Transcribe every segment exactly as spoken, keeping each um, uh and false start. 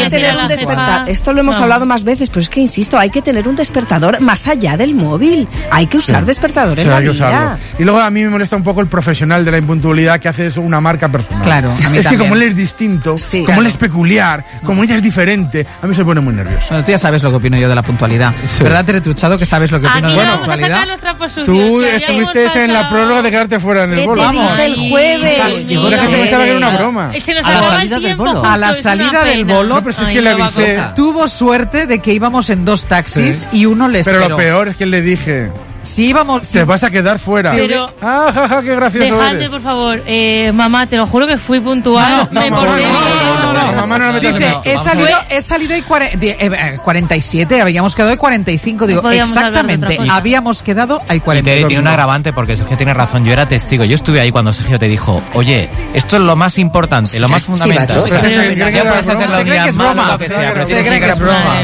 que tener un despertador. Esto lo hemos no. hablado más veces, pero es que insisto, hay que tener un despertador más allá del móvil. Hay que usar sí. despertador en sí, la hay vida. Que usarlo. Y luego a mí me molesta un poco el profesional de la impuntualidad que hace eso una marca personal. Claro, a mí es también. que como él es distinto, sí, como claro. él es peculiar, no. como ella es diferente, a mí se pone muy nervioso. Bueno, tú ya sabes lo que opino yo de la puntualidad. Sí. ¿Verdad, Teretruchado, que sabes lo que opino Aquí de la vamos puntualidad? A los trapos sucios, tú estuviste en la prórroga de quedarte fuera en el bolo. Vamos. El jueves. Yo creo que se pensaba que era una broma. Se nos a la salida del bolo. A la salida del bolo, no, pero si es que le avisé. Tuvo suerte de que íbamos en dos taxis sí. y uno le esperó. Pero lo peor es que le dije... Sí, íbamos... Te vas a quedar fuera. Pero... Ah, jaja, qué gracioso dejadme, eres. por favor. Eh, mamá, te lo juro que fui puntual. No, no, me mamá, porté no, bien. no, no, no, mamá, no me metas en esto. He salido, he salido hoy cuarenta y siete, habíamos quedado hoy cuarenta y cinco. Digo, exactamente, habíamos quedado ahí cuarenta y cinco. Tiene un agravante porque Sergio tiene razón, yo era testigo. Yo estuve ahí cuando Sergio te dijo, oye, esto es lo más importante, lo más fundamental. Sí, o sea, ya puedes hacerlo un día mal o lo que sea, pero tienes que es broma.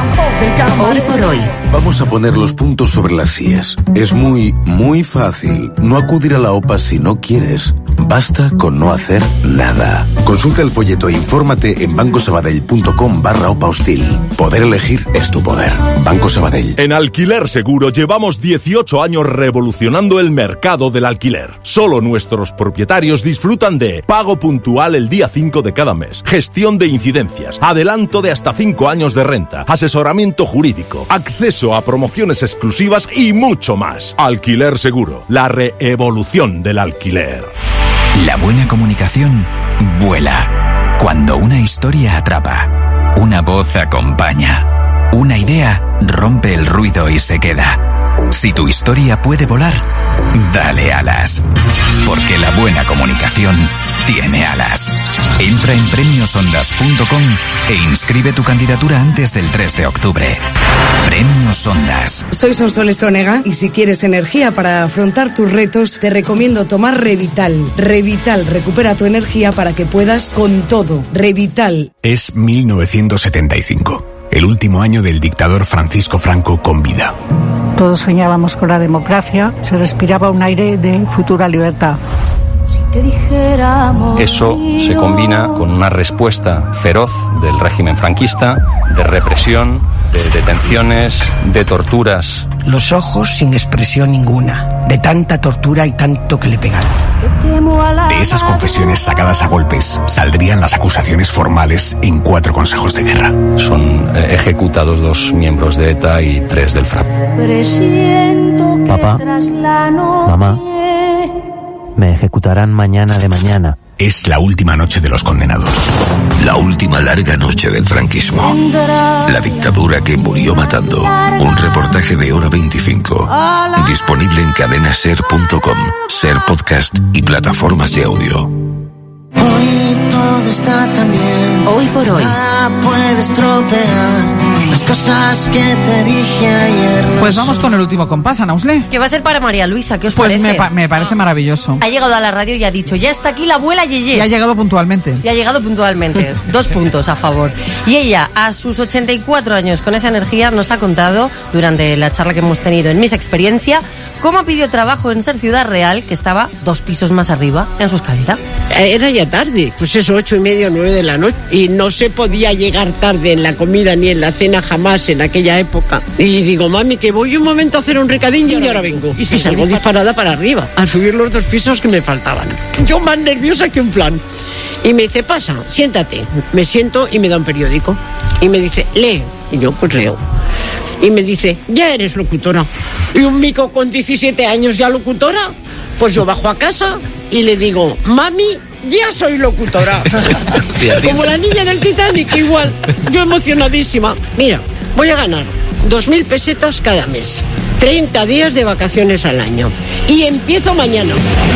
Hoy por hoy. Vamos a poner los puntos sobre las sillas. Es muy, muy fácil no acudir a la OPA si no quieres. Basta con no hacer nada. Consulta el folleto e infórmate en bancosabadell.com barra OPA hostil. Poder elegir es tu poder. Banco Sabadell. En Alquiler Seguro llevamos dieciocho años revolucionando el mercado del alquiler. Solo nuestros propietarios disfrutan de pago puntual el día cinco de cada mes, gestión de incidencias, adelanto de hasta cinco años de renta, asesoramiento jurídico, acceso a promociones exclusivas y mucho más. Alquiler Seguro, la reevolución del alquiler. La buena comunicación vuela. Cuando una historia atrapa, una voz acompaña, una idea rompe el ruido y se queda. Si tu historia puede volar, dale alas. Porque la buena comunicación tiene alas. Entra en premios ondas punto com e inscribe tu candidatura antes del tres de octubre. Premios Ondas. Soy Sonsoles Onega y si quieres energía para afrontar tus retos, te recomiendo tomar Revital. Revital recupera tu energía para que puedas con todo. Revital. Es mil novecientos setenta y cinco, el último año del dictador Francisco Franco con vida. Todos soñábamos con la democracia, se respiraba un aire de futura libertad. Eso se combina con una respuesta feroz del régimen franquista, de represión, de detenciones, de torturas. Los ojos sin expresión ninguna, de tanta tortura y tanto que le pegaron. De esas confesiones sacadas a golpes saldrían las acusaciones formales en cuatro consejos de guerra. Son eh, ejecutados dos miembros de ETA y tres del FRAP. Papá, mamá, me ejecutarán mañana de mañana. Es la última noche de los condenados. La última larga noche del franquismo. La dictadura que murió matando. Un reportaje de Hora veinticinco. Disponible en cadena ser punto com, Ser Podcast y plataformas de audio. Hoy todo está tan bien. Hoy por hoy. Ah, puedes tropear las cosas que te dije ayer. No pues vamos con el último compás, Ana Usle. Que va a ser para María Luisa, ¿qué os pues parece? Pues me, pa- me parece maravilloso. Ha llegado a la radio y ha dicho, ya está aquí la abuela Yeye. Y ha llegado puntualmente. Y ha llegado puntualmente. Dos puntos a favor. Y ella, a sus ochenta y cuatro años, con esa energía, nos ha contado, durante la charla que hemos tenido en Mis Experiencia, cómo pidió trabajo en Ser Ciudad Real, que estaba dos pisos más arriba, en su escalera. Era ya tarde, pues eso, ocho y media, nueve de la noche. Y no se podía llegar tarde en la comida ni en la cena jamás en aquella época. Y digo, mami, que voy un momento a hacer un recadillo y ahora vengo. Y se salgo disparada para arriba, a subir los dos pisos que me faltaban. Yo más nerviosa que un flan. Y me dice, pasa, siéntate. Me siento y me da un periódico. Y me dice, lee. Y yo, pues leo. Y me dice, ya eres locutora. Y un mico con diecisiete años ya locutora. Pues yo bajo a casa y le digo, mami, ya soy locutora. Sí, como la niña del Titanic, igual. Yo emocionadísima. Mira, voy a ganar dos mil pesetas cada mes. treinta días de vacaciones al año. Y empiezo mañana.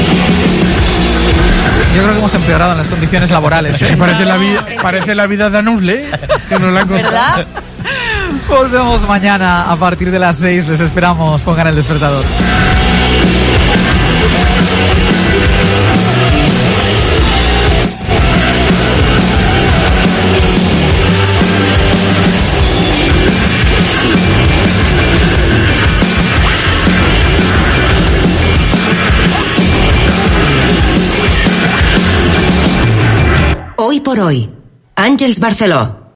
Yo creo que hemos empeorado en las condiciones laborales. ¿eh? Parece la vida, parece la vida de Anusle, que nos la han contado. ¿Verdad? Volvemos mañana a partir de las seis. Les esperamos. Pongan el despertador. Hoy por hoy. Àngels Barceló.